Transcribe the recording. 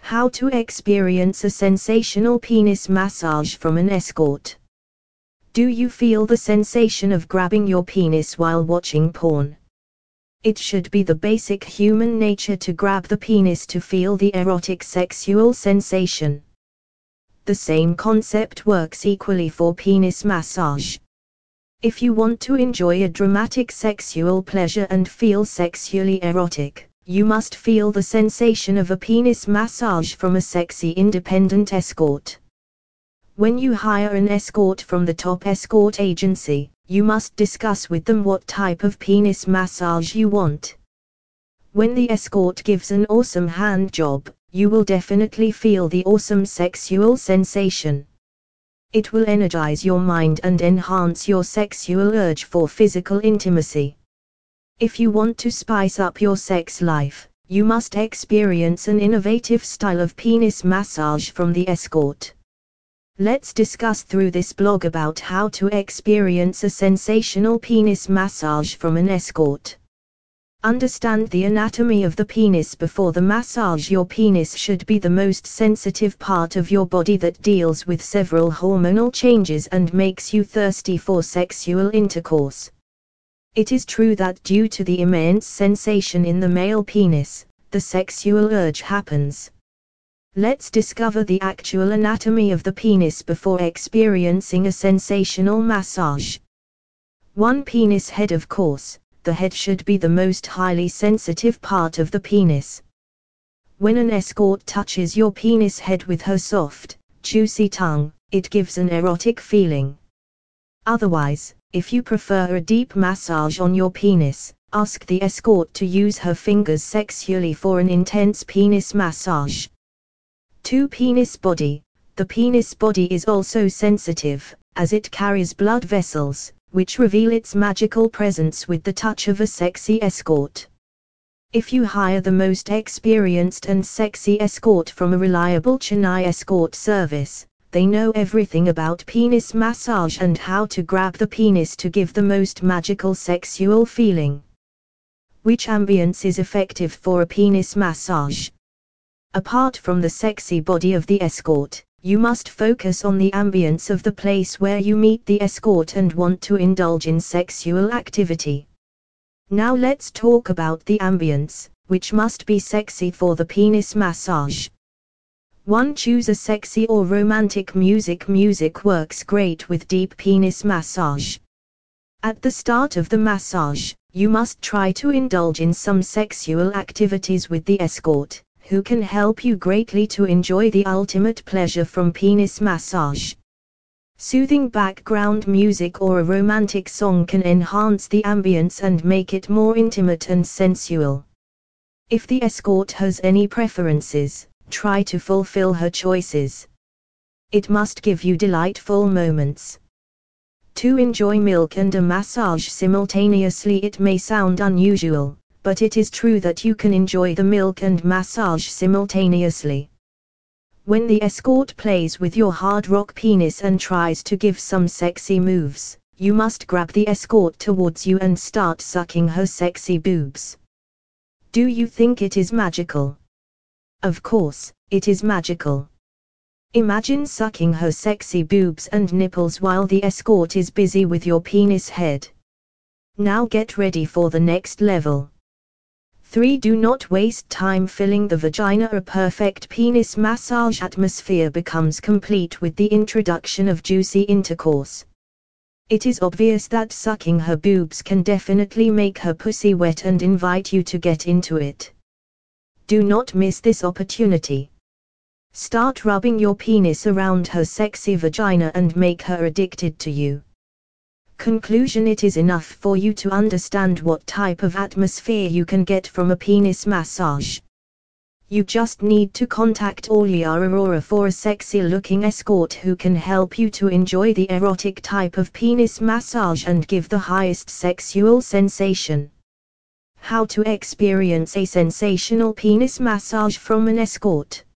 How to experience a sensational penis massage from an escort. Do you feel the sensation of grabbing your penis while watching porn? It should be the basic human nature to grab the penis to feel the erotic sexual sensation. The same concept works equally for penis massage. If you want to enjoy a dramatic sexual pleasure and feel sexually erotic, you must feel the sensation of a penis massage from a sexy independent escort. When you hire an escort from the top escort agency, you must discuss with them what type of penis massage you want. When the escort gives an awesome hand job, you will definitely feel the awesome sexual sensation. It will energize your mind and enhance your sexual urge for physical intimacy. If you want to spice up your sex life, you must experience an innovative style of penis massage from the escort. Let's discuss through this blog about how to experience a sensational penis massage from an escort. Understand the anatomy of the penis before the massage. Your penis should be the most sensitive part of your body that deals with several hormonal changes and makes you thirsty for sexual intercourse. It is true that due to the immense sensation in the male penis, the sexual urge happens. Let's discover the actual anatomy of the penis before experiencing a sensational massage. 1. Penis head. Of course, the head should be the most highly sensitive part of the penis. When an escort touches your penis head with her soft, juicy tongue, it gives an erotic feeling. Otherwise, if you prefer a deep massage on your penis, ask the escort to use her fingers sexually for an intense penis massage. 2. Penis body. The penis body is also sensitive, as it carries blood vessels, which reveal its magical presence with the touch of a sexy escort. If you hire the most experienced and sexy escort from a reliable Chennai escort service, they know everything about penis massage and how to grab the penis to give the most magical sexual feeling. Which ambience is effective for a penis massage? Apart from the sexy body of the escort, you must focus on the ambience of the place where you meet the escort and want to indulge in sexual activity. Now let's talk about the ambience, which must be sexy for the penis massage. 1. Choose a sexy or romantic music. Music works great with deep penis massage. At the start of the massage, you must try to indulge in some sexual activities with the escort, who can help you greatly to enjoy the ultimate pleasure from penis massage. Soothing background music or a romantic song can enhance the ambience and make it more intimate and sensual. If the escort has any preferences, try to fulfill her choices. It must give you delightful moments. 2. Enjoy milk and a massage simultaneously. It may sound unusual, but it is true that you can enjoy the milk and massage simultaneously. When the escort plays with your hard rock penis and tries to give some sexy moves, you must grab the escort towards you and start sucking her sexy boobs. Do you think it is magical? Of course, it is magical. Imagine sucking her sexy boobs and nipples while the escort is busy with your penis head. Now get ready for the next level. 3. Do not waste time filling the vagina. A perfect penis massage atmosphere becomes complete with the introduction of juicy intercourse. It is obvious that sucking her boobs can definitely make her pussy wet and invite you to get into it. Do not miss this opportunity. Start rubbing your penis around her sexy vagina and make her addicted to you. Conclusion: it is enough for you to understand what type of atmosphere you can get from a penis massage. You just need to contact Alia Aurora for a sexy looking escort who can help you to enjoy the erotic type of penis massage and give the highest sexual sensation. How to experience a sensational penis massage from an escort.